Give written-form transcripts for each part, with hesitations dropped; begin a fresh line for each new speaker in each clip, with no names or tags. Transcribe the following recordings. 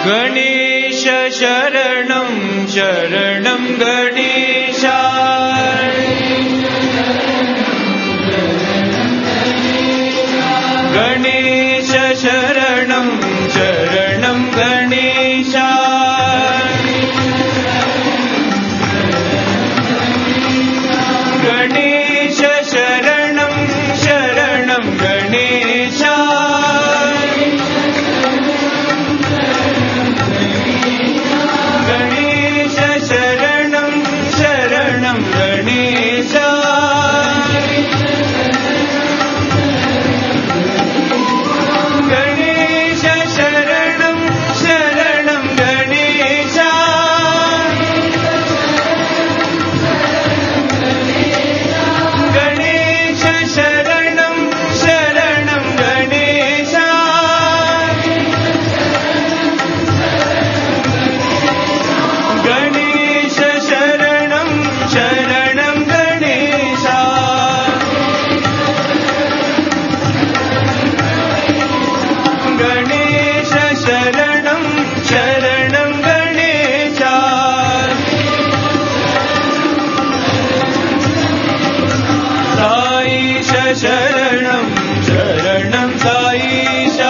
गणेश शरणं शरणं गणेशा गणेश शरणं शरणं गणेशा गणेश शरणं शरणं गणेशा गणेश शरणं शरणं गणेशा गणेश शरणं शरणं गणेशा गणेश शरणं शरणं गणेशा गणेश शरणं शरणं गणेशा गणेश शरणं शरणं गणेशा साईश शरणं शरणं साईशा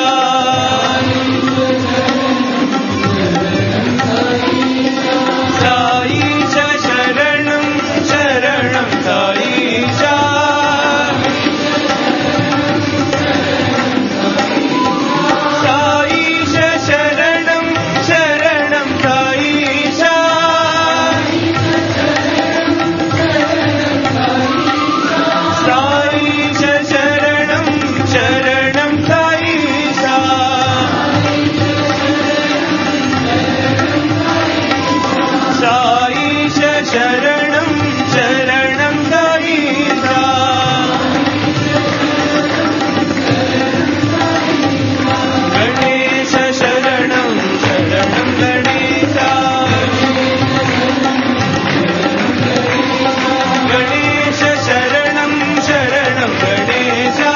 साईश शरणं शरणं साईशा साईश शरणं शरणं साईशा साईश शरणं शरणं साईशा साईश शरणं शरणं साईशा गणेश शरणं शरणं गणेशा गणेश शरणं शरणं गणेशा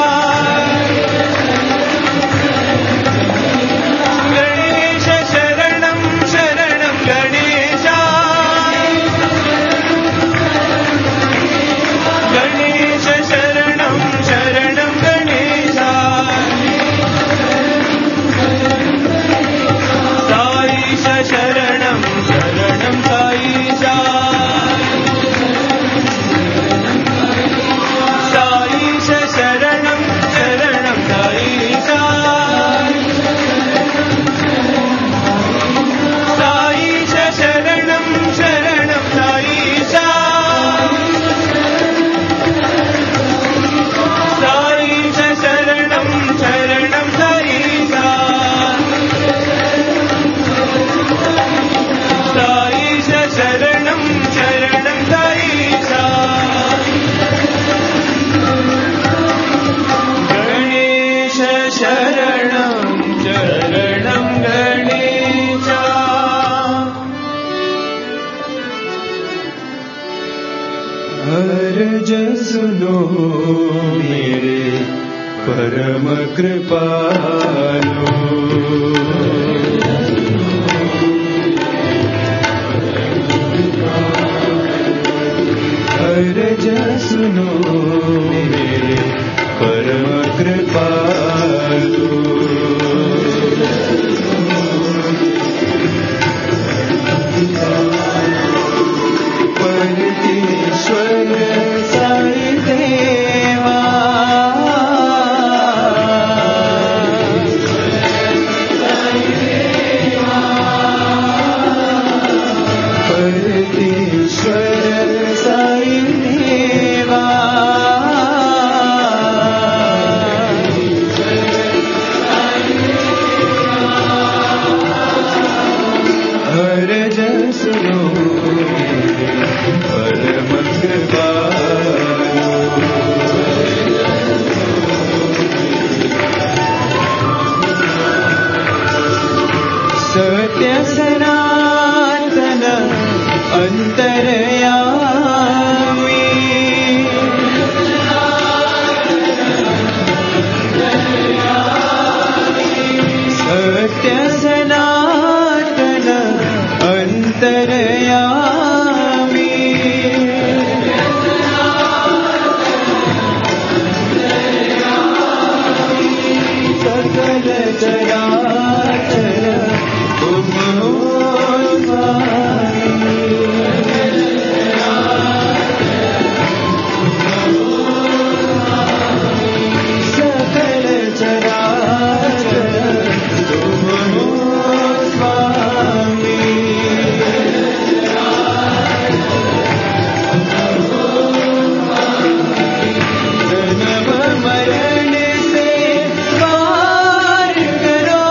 गणेश शरणं शरणं गणेशा गणेश शरणं शरणं गणेशा साईश शरणं शरणं साईशा साईश शरणं शरणं साईशा साईश शरणं शरणं साईशा साईश शरणं शरणं साईशा साईश शरणं शरणं साईशा गणेश शरणं शरणं गणेशा अर्ज सुनो मेरे परम कृपालो अर्ज सुनो मेरे परम कृपालो परमेश्वर साई देवा परमेश्वर साई देवा अर्ज सुनो परम कृपालो सत्य सनातन अंतरयामी सत्य सनातन चराचर तुम हो स्वामी। सकल चराचर तुम हो स्वामी। जन्म मरण से पार करो,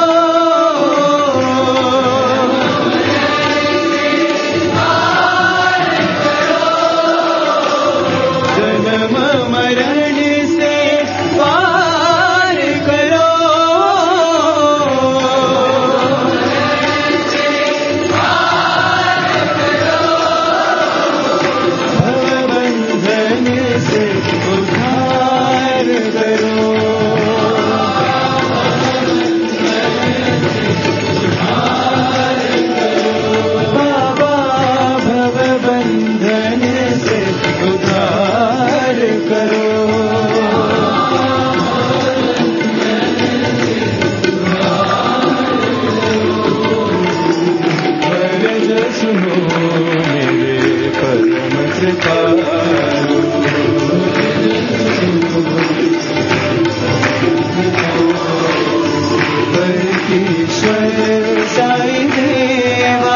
जन्म मरण से पार करो, भवबंधन से उद्धार करो। बाबा भवबंधन से उद्धार करो। अर्ज सुनो मेरे परम कृपालु। ईश्वर साई देवा,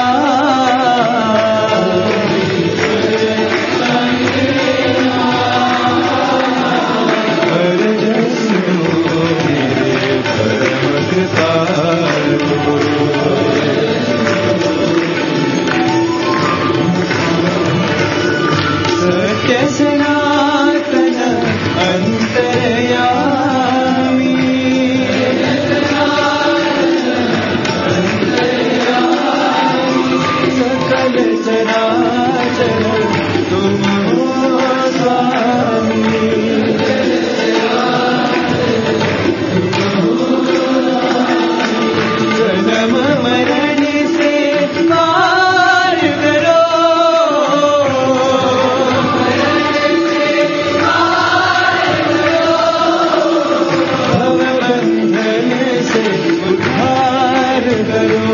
अर्ज सुनो मेरे परम कृपालु। सत्य सनातन अंतर्यामी, सकल चराचर तुम हो स्वामी। जन्म मरण से पार करो, भवबंधन से उद्धार करो।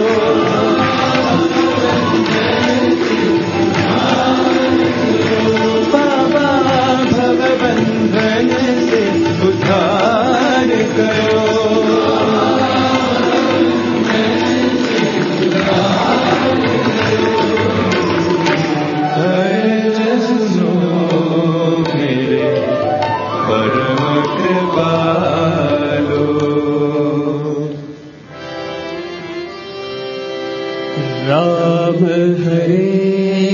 बाबा भवबंधन से उद्धार करो। अर्ज सुनो मेरे परम कृपालु। राम हरे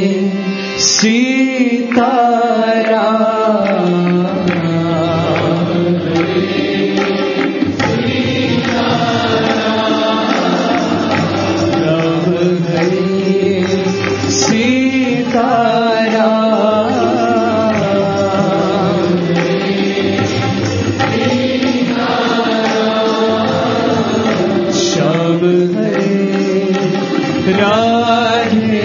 सीताराम, राम हरे सीताराम, श्याम हरे राधे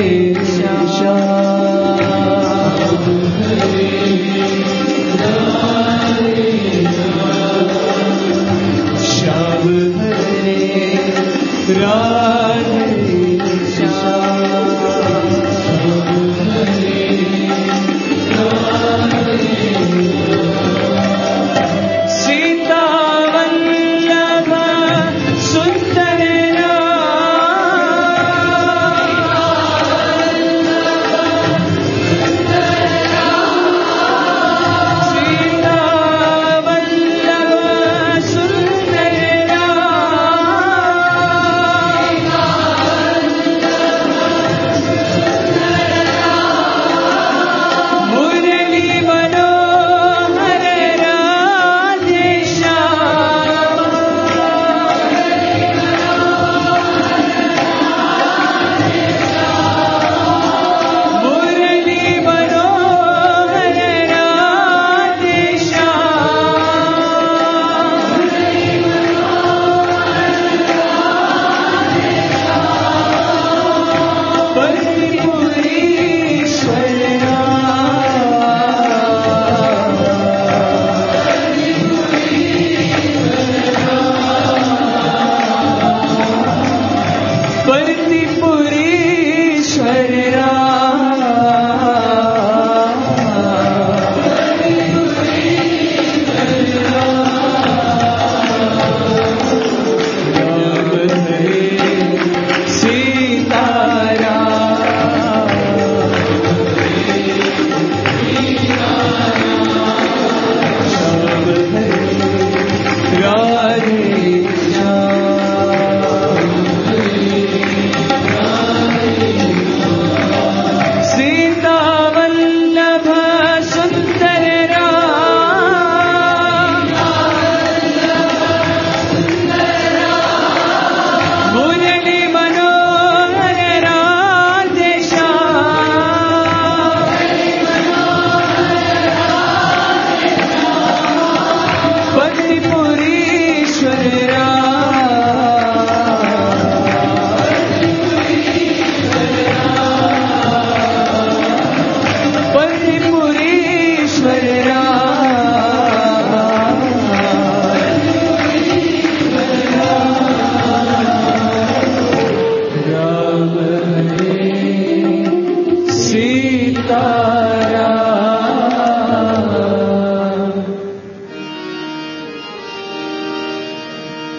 श्याम, श्याम हरे राधे सीता वल्लभ सुंदर सीता वल्लभ सुंदर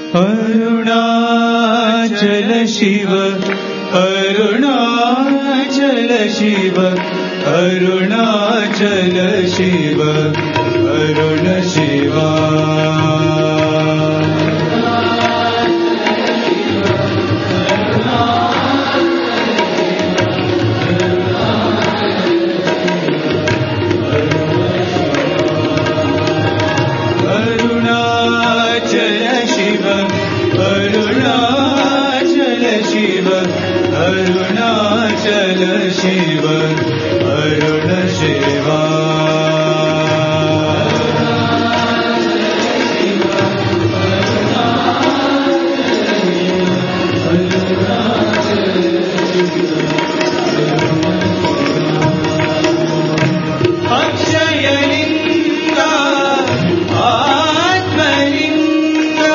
अरुणाचल शिव अरुणाचल शिव अरुणाचल शिव अरुण शिवा अरुणाचल शिव अरुण शिवा अक्षयलिंगा आत्मलिंगा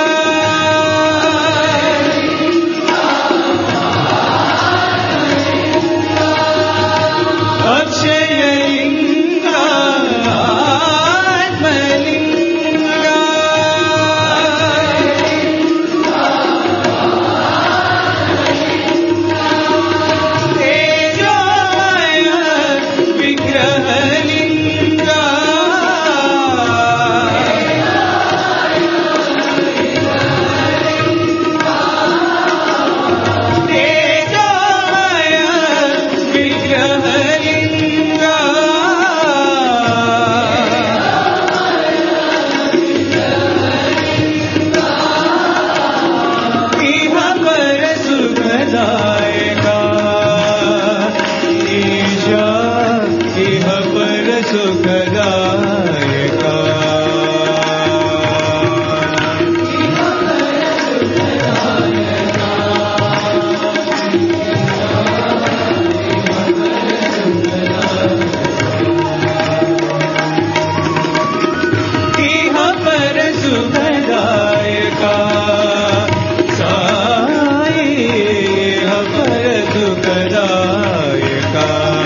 अक्षयलिंगा आत्मलिंगा तेजोमय विग्रहलिंगा तेजोमय विग्रहलिंगा इह पर सुखदायका ईशा इह पर सुखदायका इह पर सुखदायका साई इह पर सुखदायका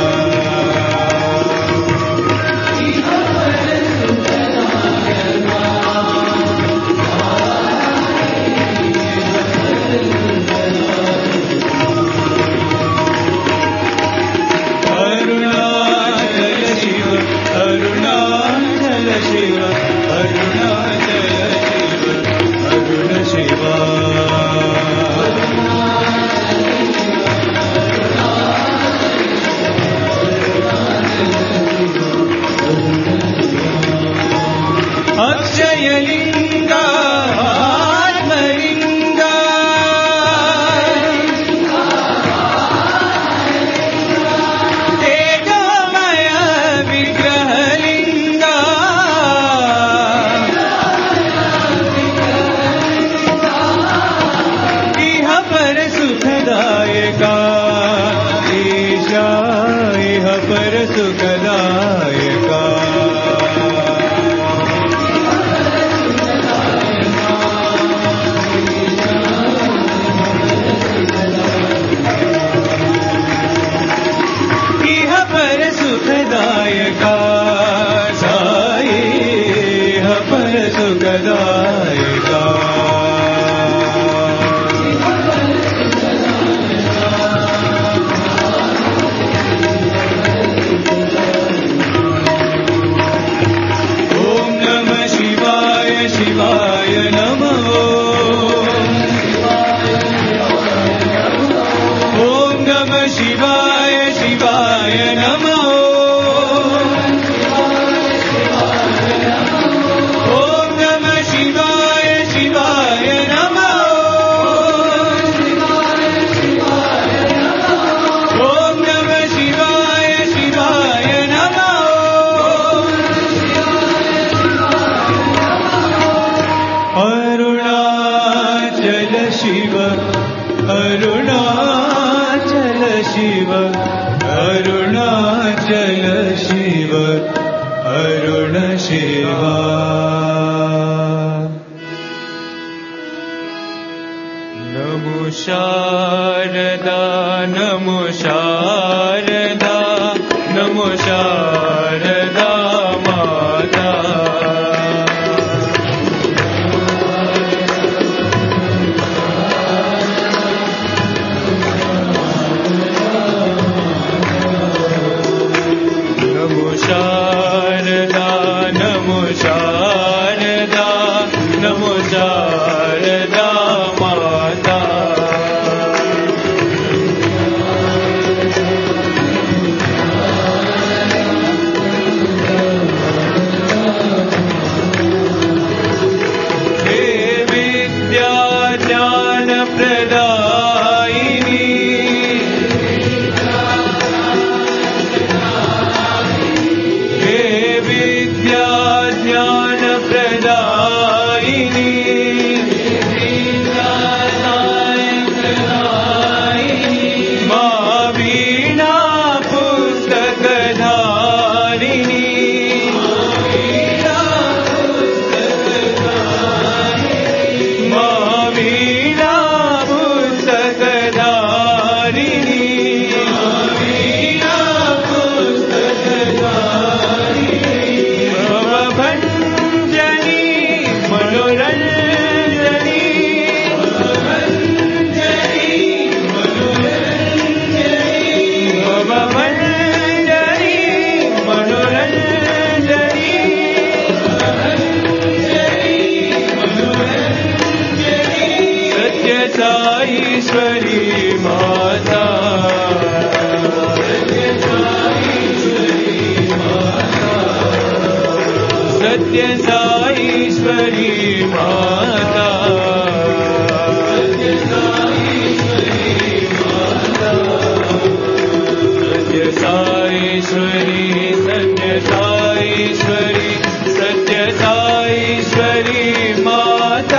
अरुणाचल शिव अरुणाचल शिव अरुणाचल शिव अरुण शिवा अक्षयलिंगा आत्मलिंगा तेजोमय विग्रहलिंगा इह पर सुखदायका ईशा इह पर सुखदायका इह पर सुखदायका साई इह पर सुखदायका ओम नमः शिवाय शिवाय नमः ओम नमः शिवाय शिवाय नमः ओम नमः शिवाय शिवाय नमः ओम नमः शिवाय शिवाय नमः अरुणाचल शिव अरुणाचल शिव अरुणाचल शिव अरुण शिवा नमो शारदा नमो शारदा नमो शारदा माता प्रदायिनी हे विद्या ज्ञान प्रदायिनी मां वीणा पुस्तकधारिणी साईश्वरी माता सत्य साईश्वरी माता सत्य साईश्वरी सत्य साईश्वरी सत्य साईश्वरी माता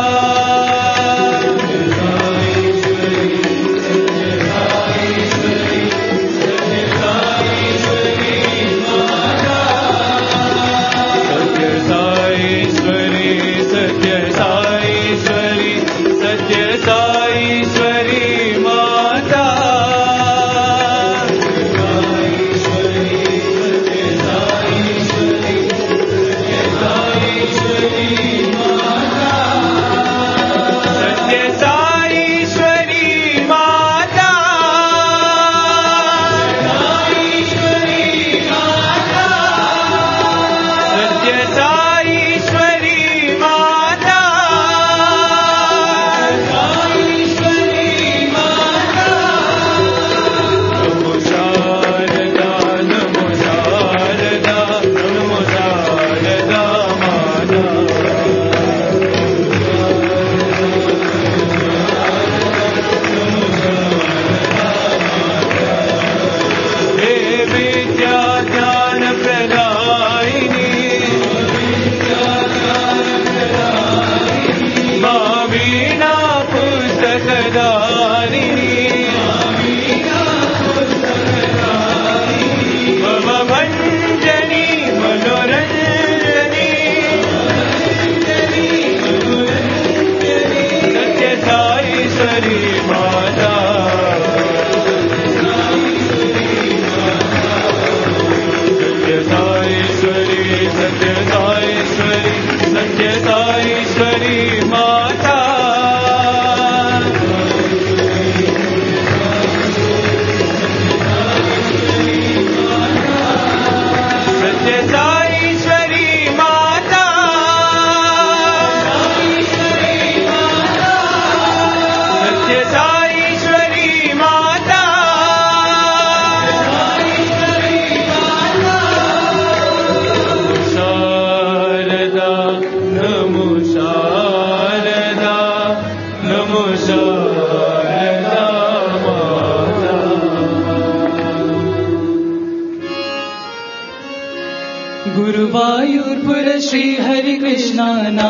गुरुवायूरपुर श्री हरि कृष्णा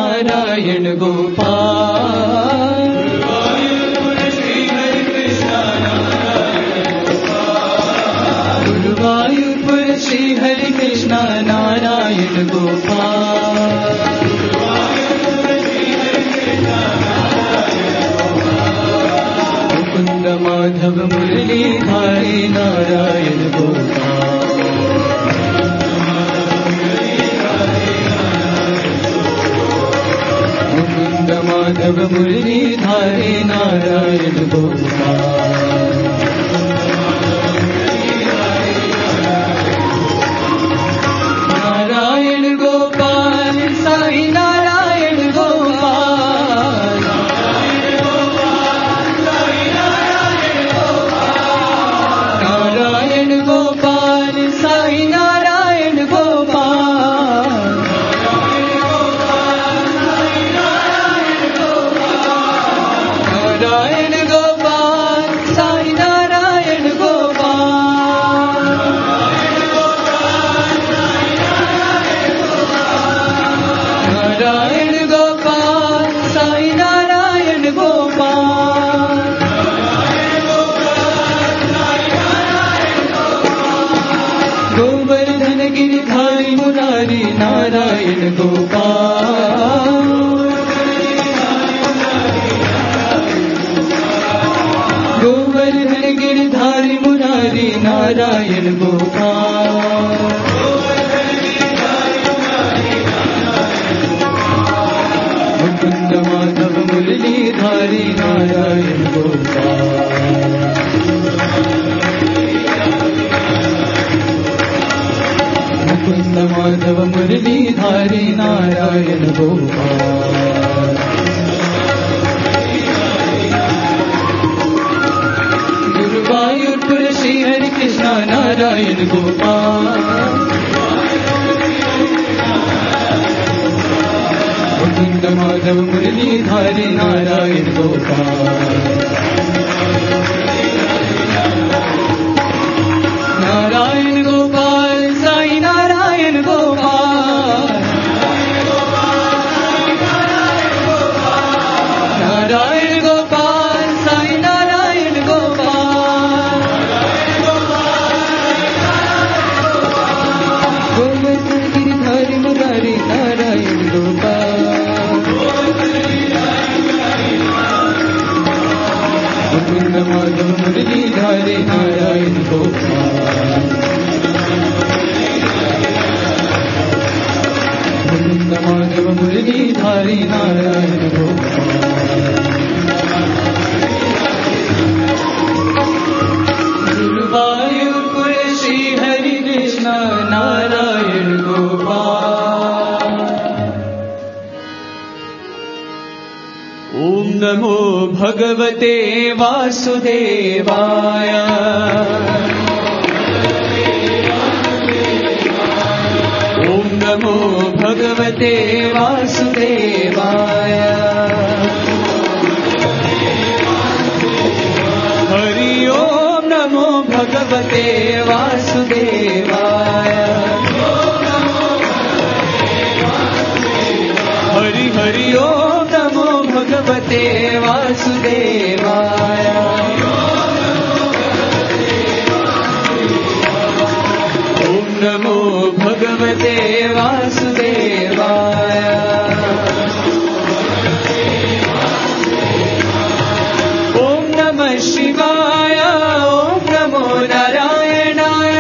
नारायण गोपाल
गुरुवायूरपुर श्री हरि कृष्णा नारायण गोपाल
गुरुवायूरपुर श्री हरि कृष्णा नारायण गोपाल मुकुंद माधव मुरलीधारी नारायण गोपाल माधव मुरलीधारी नारायण गोपाल नारायण गोपाल साई नारायण गोपाल नारायण गोपाल साई नारायण गोपाल नारायण गोपाल साई नारायण गोपाल नारायण गोपाल साई नारायण गोपाल गोवर्धन गिरिधारी मुरारी नारायण गोपाल गोवर्धन गिरिधारी मुरारी नारायण गोपाल मुकुंद माधव मुरलीधारी नारायण गोपाल मुकुंद माधव मुरलीधारी नारायण गोपाल गुरुवायूरपुर श्री हरि कृष्ण नारायण गोपाल मुकुंद माधव मुरलीधारी नारायण गोपाल नारायण गोपाल साई नारायण गोपाल नारायण गोपाल साई नारायण गोपाल गोवर्धन गिरिधारी मुरारी नारायण गोपाल मुकुंद माधव मुरलीधारी नारायण गोपाल मुकुंद माधव मुरलीधारी नारायण गोपाल गुरुवायूरपुर श्री हरि कृष्ण नारायण गोपाल
ओम नमो भगवते वासुदेवाय ओम नमो भगवते वासुदेवाय हरि ओम नमो भगवते वासुदेवाय हरि हरि ओम नमो भगवते वासुदेवाय ओम नमो भगवते वासुदेवाय ओम नमः शिवाय ओम नमो नारायणाय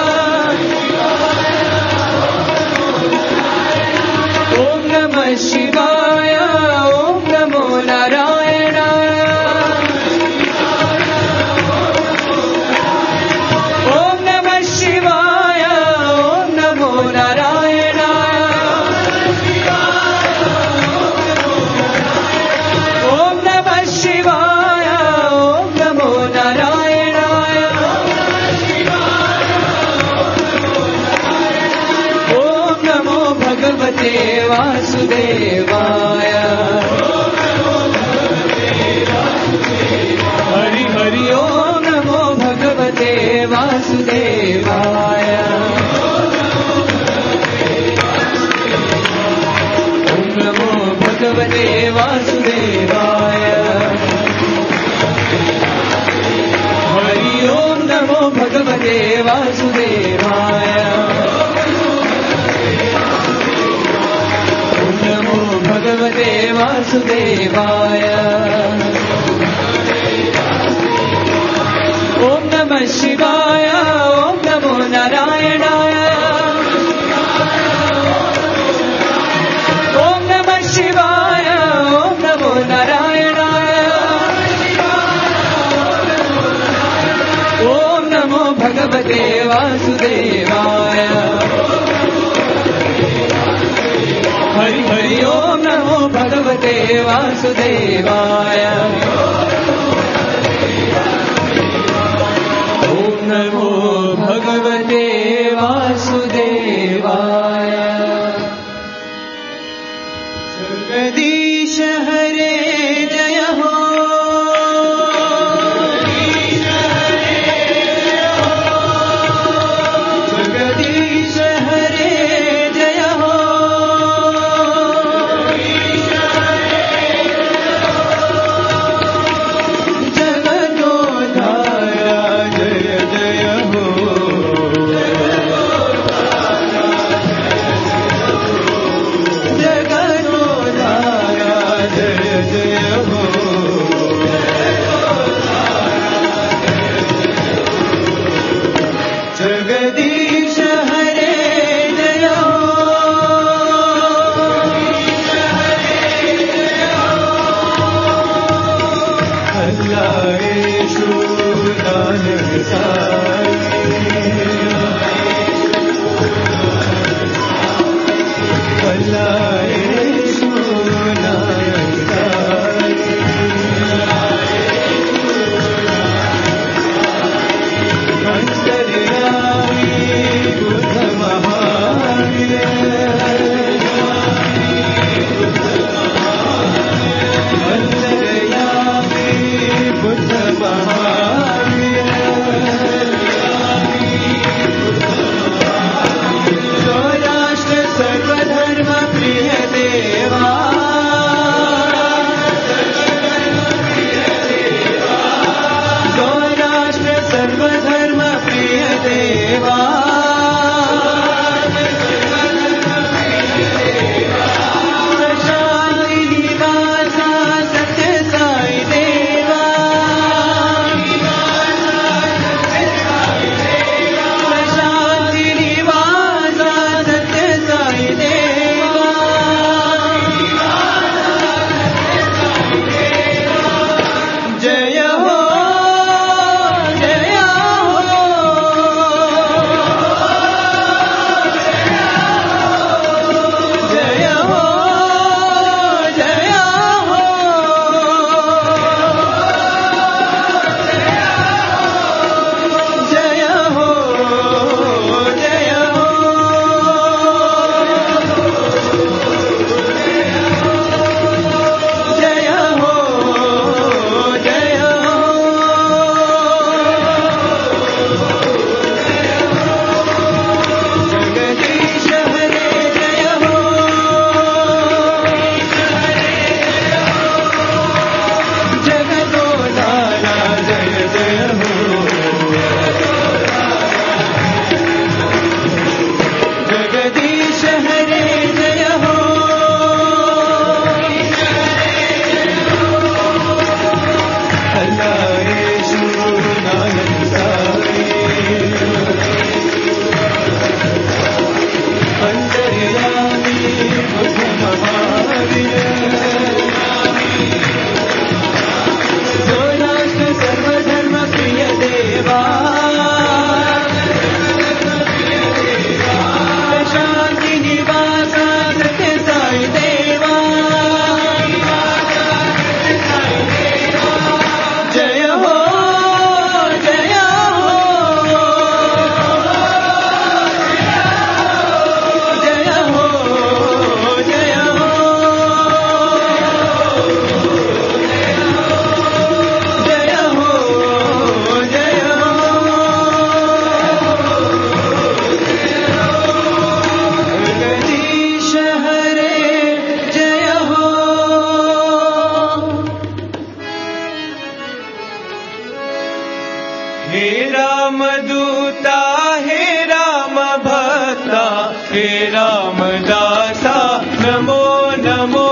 ओम नमः शिवाय ओम नमो नारायणाय ओम नमः शिवाय ओम नमो नारायणाय ओम नमः शिवाय ओम नमो नारायणाय ओम नमो भगवते वासुदेवाय हरि हरि ओम नमो भगवते वासुदेवाय ओम नमो भगवते वासुदेवाय हरि ओम नमो भगवते वासुदेवाय ओम नमो भगवते वासुदेवाय ओम नमः शिवाय ओम नमो नारायणाय ओम नमः शिवाय ओम नमो नारायणाय ओम नमो भगवते वासुदेवाय हरि हरि ओम नमो भगवते वासुदेवाय ओम नमो भगवते वासुदेवाय जगदीश हरे जय हो हे राम दूता हे राम भक्ता हे राम दासा नमो नमो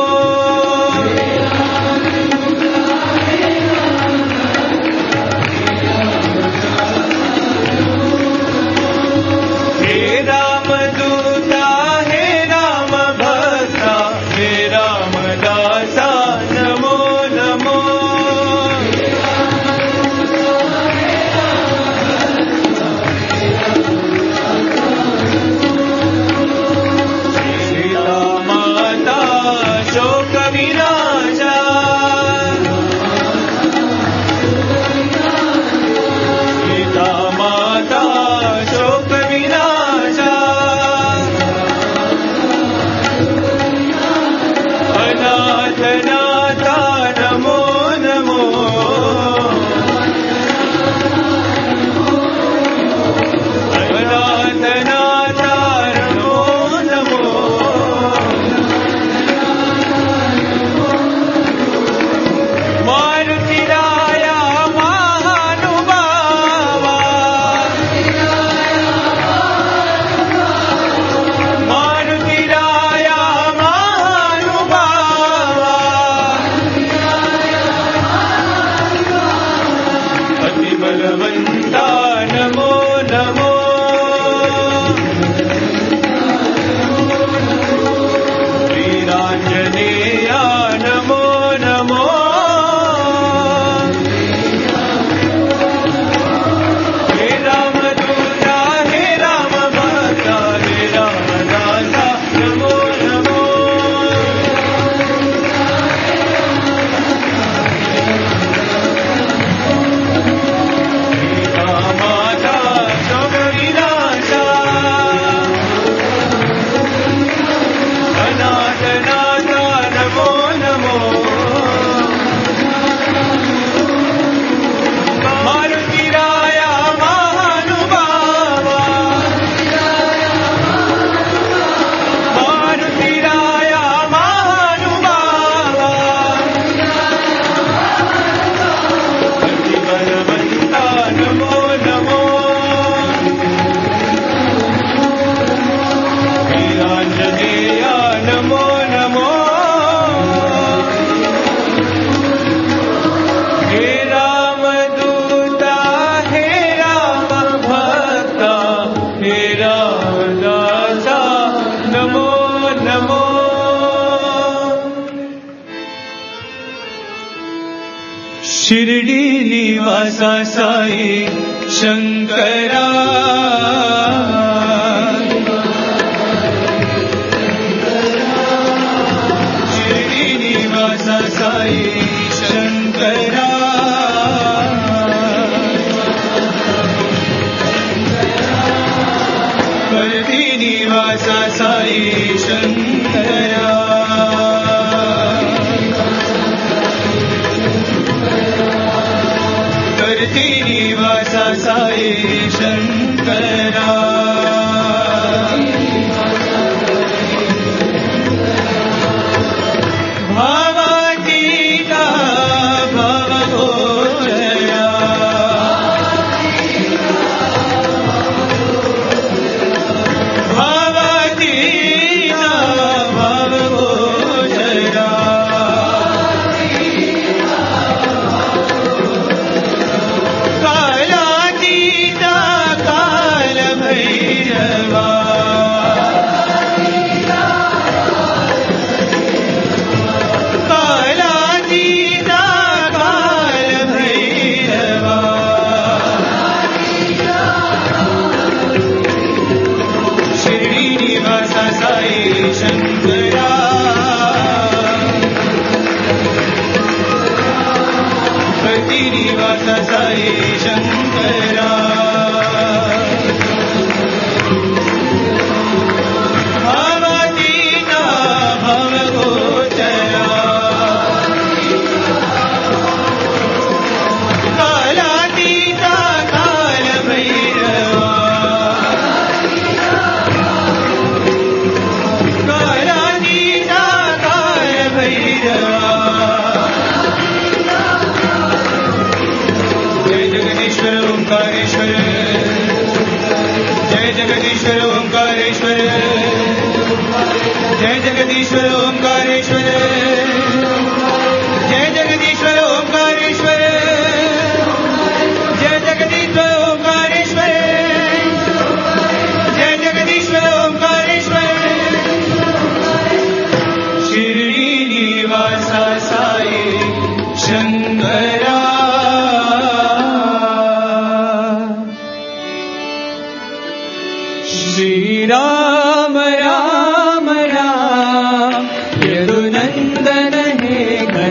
शिरडी निवासा साई शंकरा शिरडी निवासा साई शंकरा परती निवासा साई शंकरा निवासा साई शंकरा भावातीता भवगोचरा भावातीता भवगोचरा साई शंकरा भावातीता भवगोचरा कालातीता कालभैरवा कालातीता कालभैरवा जय जगदीश्वर ओंकारेश्वर जय जगदीश्वर ओंकारेश्वर जय जगदीश्वर ओंकारेश्वर जय जगदीश्वर ओंकारेश्वर जय जगदीश्वर ओंकारेश्वर जय जगदीश्वर ओंकारेश्वर श्रीनिवासा साई शंकरा श्री राम राम राम यदुनंदन हे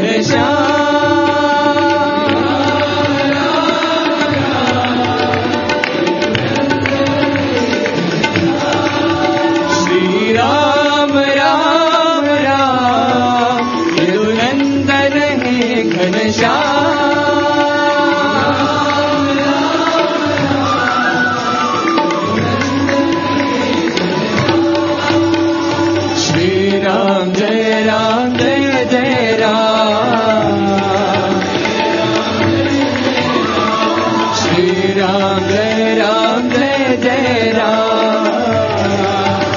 घनश्याम श्री राम राम राम यदुनंदन हे घनश्याम श्री राम जय जय राम श्री राम जय जय राम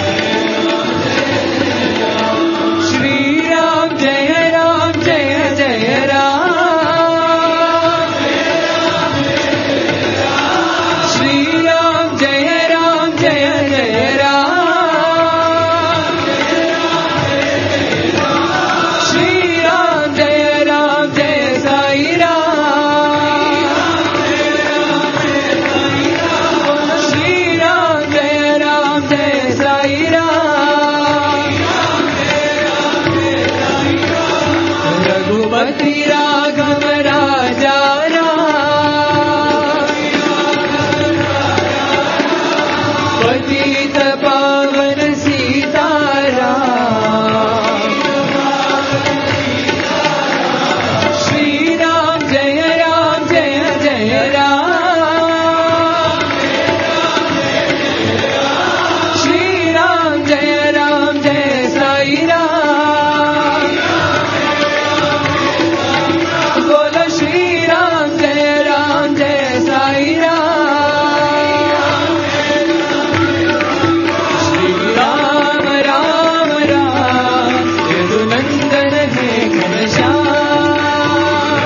श्री राम जय जय राम श्री राम जय जय राम श्री राम जय साई राम श्री राम जय साई राम रघुपति राघव राजा राम पतित पावन सीताराम श्री राम जय जय राम श्री राम जय साई राम बोलो श्री राम जय साई राम श्री राम राम राम यदुनंदन हे घनश्याम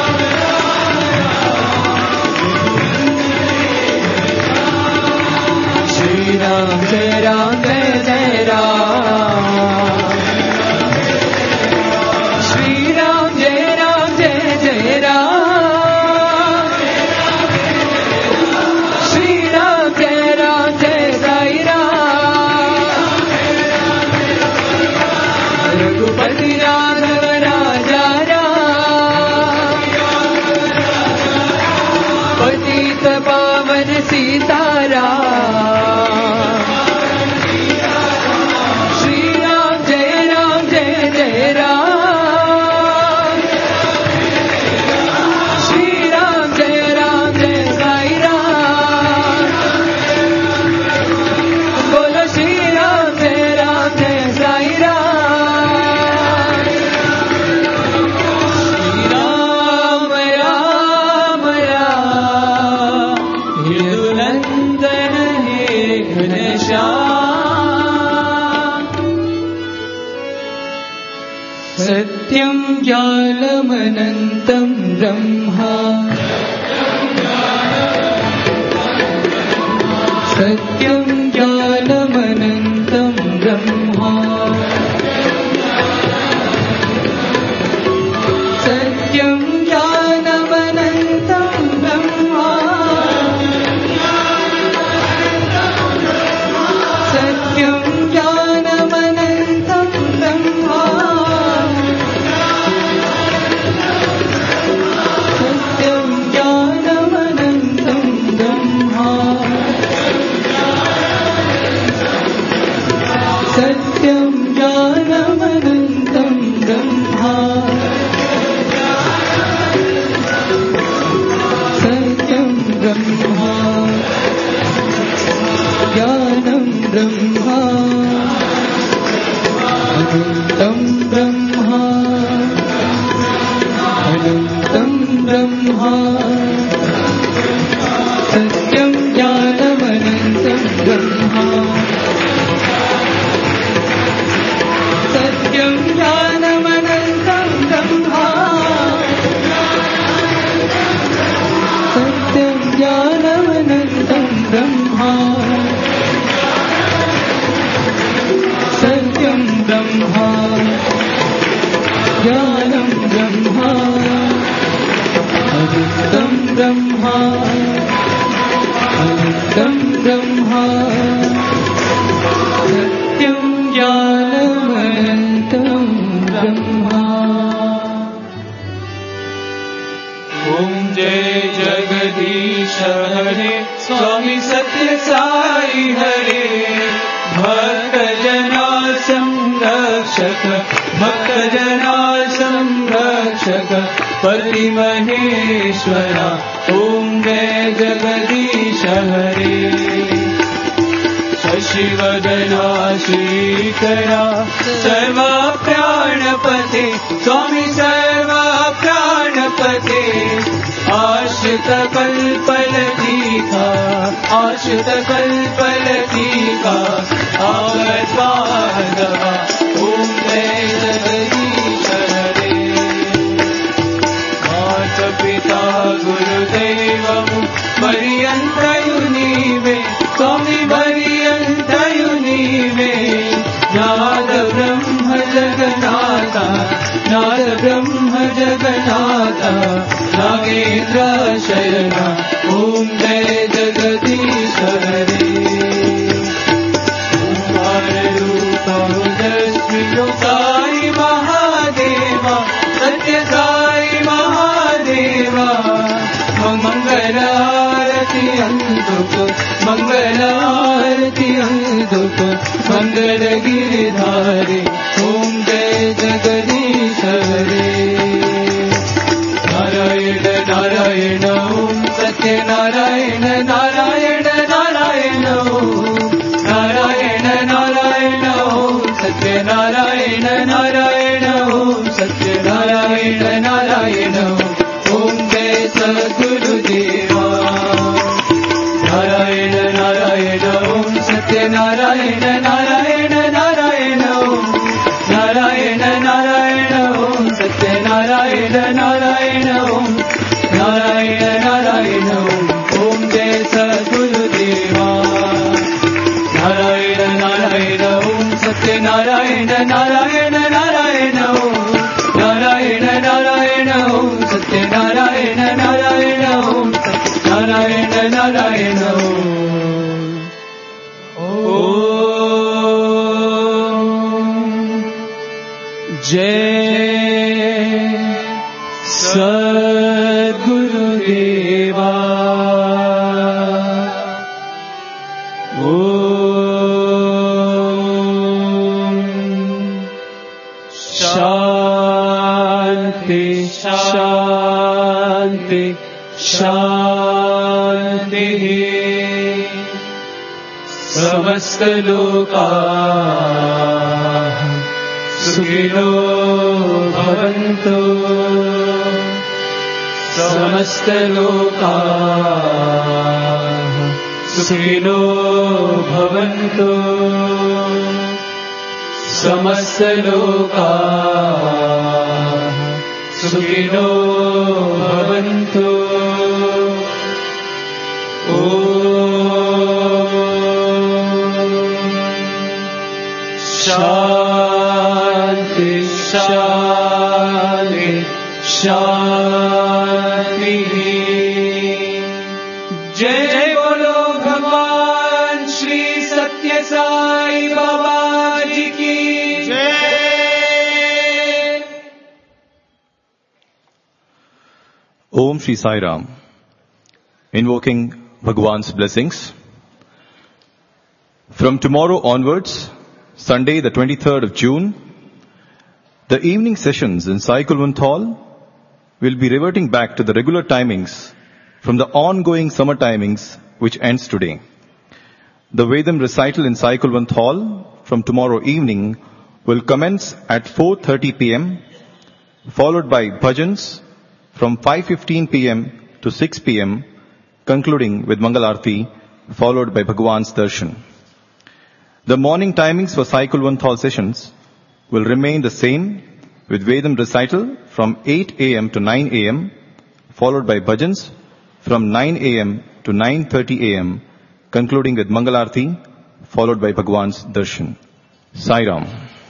श्री राम जय जय राम श्री राम जय जय राम श्री राम जय साई राम रघुपति राघव राजा राम पतित पावन सीताराम श्री राम जय जय राम श्री राम जय साई राम बोलो श्री राम जय साई राम श्री राम राम राम यदुनंदन हे घनश्याम सत्यं ज्ञानमनन्तं ब्रह्मा सत्यं ज्ञानमनन्तं ब्रह्मा सत्यं ज्ञानमनन्तं ब्रह्मा सत्यं ज्ञानमनन्तं ब्रह्मा सत्यं ज्ञानमनन्तं ब्रह्मा सत्यं ज्ञानमनन्तं ब्रह्मा सत्यं ब्रह्मा ज्ञानं ब्रह्मा अनन्तं ब्रह्मा अनन्तं ब्रह्मा
ब्रह्मा सत्यं ब्रह्मा ज्ञानं ब्रह्मा अद्वैतं ब्रह्मा अनन्तं ब्रह्मा सत्यं ज्ञानमनन्तं ब्रह्मा।
ओम जय जगदीश हरे स्वामी सत्य साई हरे भक्त जना संरक्षक भक्त जना संरक्षक पति महेश्वरा ओम जय जगदीश हरे शशिवदना श्रीकरा सर्व प्राणपते स्वामी सर्व प्राणपते आश्रित कल्पलतिका आश्रित कल्पलतिका आगतवादवा ओम जय जगदीश हरे माता पिता गुरुदेवं पर्यन्तयुनीवे स्वामी पर्यन्तयुनीवे नाद ब्रह्म जगन्नाथा नाद ब्रह्म जगन्नाथा नागेन्द्र शयना ओम जय जगदीश हरे साई महादेवा सत्य साई महादेवा मंगलारती अंधुक मंगलारती अंधुक मंगल गिरिधारी ओम जय जगदीश हरे नारायण नारायण ओम सत्य नारायण नारायण नारायण ओम नारायण नारायण ओम सत्य नारायण नारायण ओम सत्य नारायण नारायण ओम जय सद्गुरुदेवा नारायण नारायण ओम सत्य नारायण नारायण नारायण ओम नारायण नारायण ओम सत्य नारायण नारायण ओम नारायण नारायण ओम जय सद्गुरुदेवा नारायण नारायण ओम सत्य नारायण नारायण नारायण ओम नारायण नारायण ओम सत्य नारायण नारायण ओम नारायण नारायण जय सद्गुरुदेवा शांति शांति शांति समस्त लोकाः सुखिनो भवन्तु समस्त लोकाः सुखिनो भवन्तु समस्त लोकाः सुखिनो भवन्तु शांति शांति शांति जय जय बोलो भगवान श्री सत्य साई बाबा जी की जय।
Om Shri Sai Ram. Invoking Bhagwan's blessings. From tomorrow onwards, Sunday the 23rd of June, the evening sessions in Sai Kulwant Hall will be reverting back to the regular timings from the ongoing summer timings which ends today. The Vedam recital in Sai Kulwant Hall from tomorrow evening will commence at 4:30 p.m. followed by bhajans from 5:15 p.m. to 6 p.m. concluding with Mangal Aarti followed by Bhagwan's Darshan. The morning timings for Sai Kulwant Hall sessions will remain the same with Vedam recital from 8 a.m. to 9 a.m. followed by bhajans from 9 a.m. to 9:30 a.m. concluding with Mangalarti, followed by Bhagwan's Darshan. Sai Ram.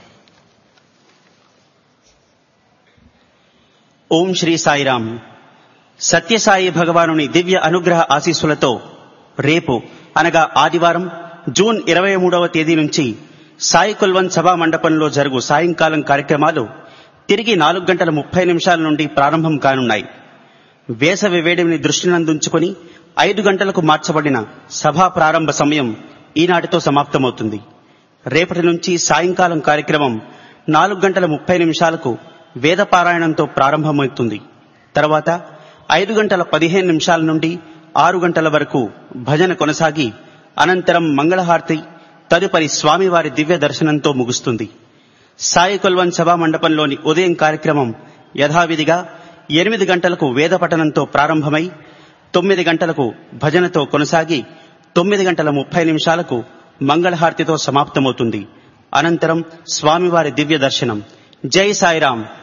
ఓం శ్రీ సాయిరామ్. సత్యసాయి భగవానుని దివ్య అనుగ్రహ ఆశీస్సులతో రేపు అనగా ఆదివారం June 23వ తేదీ నుంచి సాయి కుల్వన్ సభా మండపంలో జరుగు సాయంకాలం కార్యక్రమాలు తిరిగి 4:30 నుండి ప్రారంభం కానున్నాయి. వేసవి వేడిని దృష్టినందుంచుకొని 5 గంటలకు మార్చబడిన సభా ప్రారంభ సమయం ఈనాటితో సమాప్తమవుతుంది. రేపటి నుంచి సాయంకాలం కార్యక్రమం 4:30 వేదపారాయణంతో ప్రారంభమవుతుంది. తర్వాత 5:15 నుండి 6 గంటల వరకు భజన కొనసాగి అనంతరం మంగళహారతి, తదుపరి స్వామివారి దివ్య దర్శనంతో ముగుస్తుంది. సాయి కుల్వన్ సభా మండపంలోని ఉదయం కార్యక్రమం యథావిధిగా 8 గంటలకు వేద పఠనంతో ప్రారంభమై 9 గంటలకు భజనతో కొనసాగి 9:30 మంగళహారతితో సమాప్తమవుతుంది. అనంతరం స్వామివారి దివ్య దర్శనం. జై సాయిరాం.